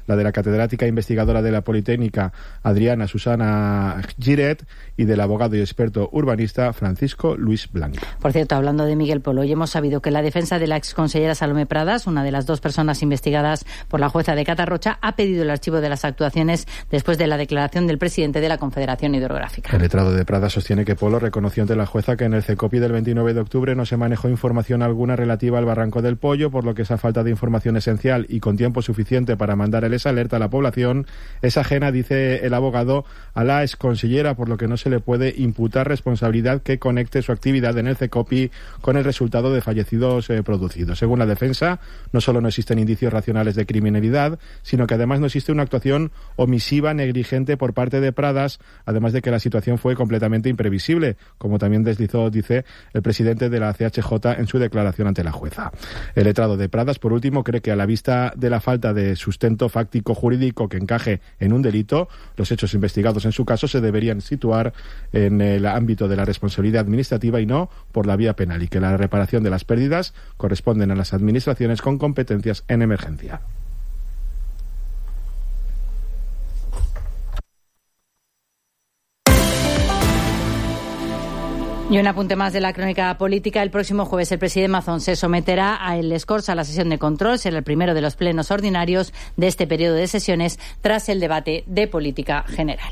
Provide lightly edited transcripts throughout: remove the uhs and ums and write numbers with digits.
la de la catedrática investigadora de la Politécnica Adriana Susana Giret y del abogado y experto urbanista Francisco Luis Blanco. Por cierto, hablando de Miguel Polo, hoy hemos sabido que la defensa de la exconsellera Salomé Pradas, una de las dos personas investigadas por la jueza de Catarrocha, ha pedido el archivo de las actuaciones después de la declaración del presidente de la Confederación Hidrográfica. El letrado de Pradas sostiene que Polo reconoció ante la jueza que en el CECOPI del 29 de octubre no se manejó información alguna relativa al Barranco del Pollo, por lo que esa falta de información esencial y con tiempo suficiente para mandar el alerta a la población es ajena, dice el abogado, a la exconsellera, por lo que no se le puede imputar responsabilidad que conecte su actividad en el CECOPI con el resultado de fallecidos producidos. Según la defensa, no solo no existen indicios racionales de criminalidad, sino que además no existe una actuación omisiva negligente por parte de Pradas, además de que la situación fue completamente imprevisible, como también deslizó, dice, el presidente de la CHJ en su declaración ante la jueza. El letrado de Pradas, por último, cree que a la vista de la falta de sustento fáctico jurídico que encaje en un delito, los hechos investigados en su caso se deberían situar en el ámbito de la responsabilidad administrativa y no por la vía penal, y que la reparación de las pérdidas corresponden a las administraciones con competencias en emergencia. Y un apunte más de la crónica política. El próximo jueves el presidente Mazón se someterá a el Corts a la sesión de control. Será el primero de los plenos ordinarios de este periodo de sesiones tras el debate de política general.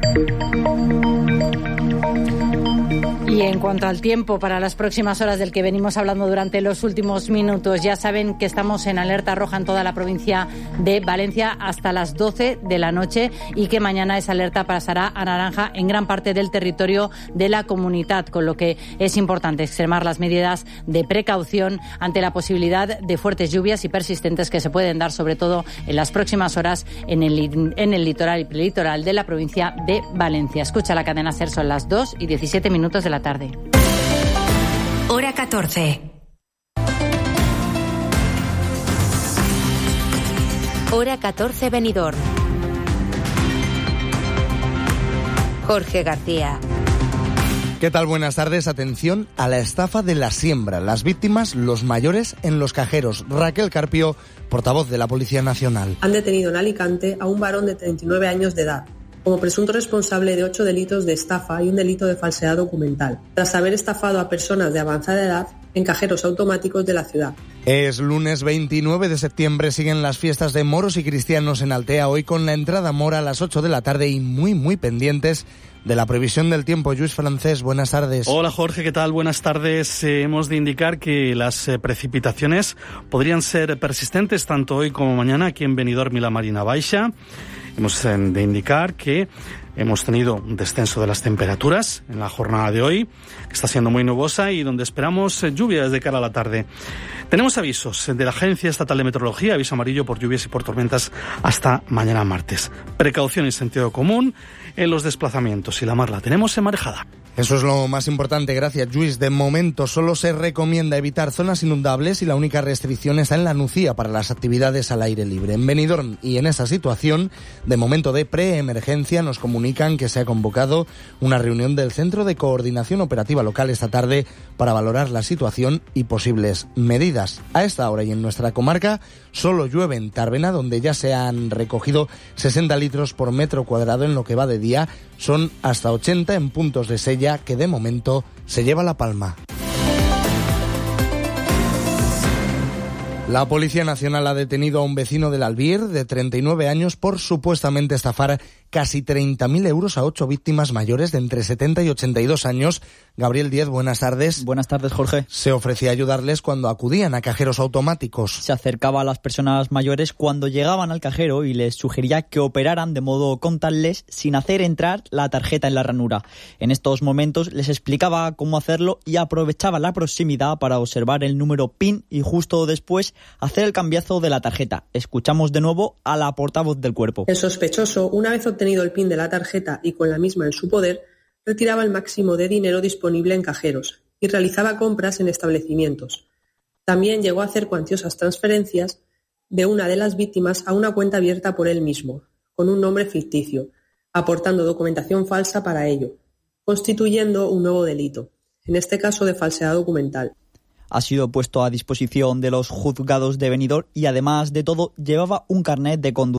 Y en cuanto al tiempo para las próximas horas del que venimos hablando durante los últimos minutos, ya saben que estamos en alerta roja en toda la provincia de Valencia hasta las 12 de la noche y que mañana esa alerta pasará a naranja en gran parte del territorio de la comunidad, con lo que es importante extremar las medidas de precaución ante la posibilidad de fuertes lluvias y persistentes que se pueden dar, sobre todo en las próximas horas en el litoral y prelitoral de la provincia de Valencia. Escucha la cadena SER, son las 2:17 de la tarde. Hora 14. Hora 14 Benidorm. Jorge García. ¿Qué tal? Buenas tardes. Atención a la estafa de la siembra. Las víctimas, los mayores en los cajeros. Raquel Carpio, portavoz de la Policía Nacional. Han detenido en Alicante a un varón de 39 años de edad como presunto responsable de 8 delitos de estafa y un delito de falsedad documental, tras haber estafado a personas de avanzada edad en cajeros automáticos de la ciudad. Es lunes 29 de septiembre, siguen las fiestas de moros y cristianos en Altea, hoy con la entrada mora a las 8 de la tarde y muy pendientes de la previsión del tiempo. Lluís Francés, buenas tardes. Hola Jorge, ¿qué tal? Buenas tardes. Hemos de indicar que las precipitaciones podrían ser persistentes tanto hoy como mañana aquí en Benidorm y la Marina Baixa. Hemos de indicar que hemos tenido un descenso de las temperaturas en la jornada de hoy, que está siendo muy nubosa y donde esperamos lluvias de cara a la tarde. Tenemos avisos de la Agencia Estatal de Meteorología, aviso amarillo por lluvias y por tormentas hasta mañana martes. Precaución y sentido común en los desplazamientos y la mar la tenemos emarejada. Eso es lo más importante, gracias Lluís. De momento solo se recomienda evitar zonas inundables y la única restricción está en la Nucía para las actividades al aire libre. En Benidorm y en esa situación, de momento de preemergencia, nos comunican que se ha convocado una reunión del Centro de Coordinación Operativa Local esta tarde para valorar la situación y posibles medidas. A esta hora y en nuestra comarca solo llueve en Tárvena, donde ya se han recogido 60 litros por metro cuadrado en lo que va de día. Son hasta 80 en Puntos de Sella, que de momento se lleva la palma. La Policía Nacional ha detenido a un vecino del Albir de 39 años por supuestamente estafar casi 30.000 euros a 8 víctimas mayores de entre 70 y 82 años. Gabriel Díez, buenas tardes. Buenas tardes, Jorge. Se ofrecía ayudarles cuando acudían a cajeros automáticos. Se acercaba a las personas mayores cuando llegaban al cajero y les sugería que operaran de modo contactless sin hacer entrar la tarjeta en la ranura. En estos momentos les explicaba cómo hacerlo y aprovechaba la proximidad para observar el número PIN y justo después hacer el cambiazo de la tarjeta. Escuchamos de nuevo a la portavoz del cuerpo. El sospechoso, una vez obtenido el PIN de la tarjeta y con la misma en su poder, retiraba el máximo de dinero disponible en cajeros y realizaba compras en establecimientos. También llegó a hacer cuantiosas transferencias de una de las víctimas a una cuenta abierta por él mismo, con un nombre ficticio, aportando documentación falsa para ello, constituyendo un nuevo delito, en este caso de falsedad documental. Ha sido puesto a disposición de los juzgados de Benidorm y además de todo llevaba un carnet de conducir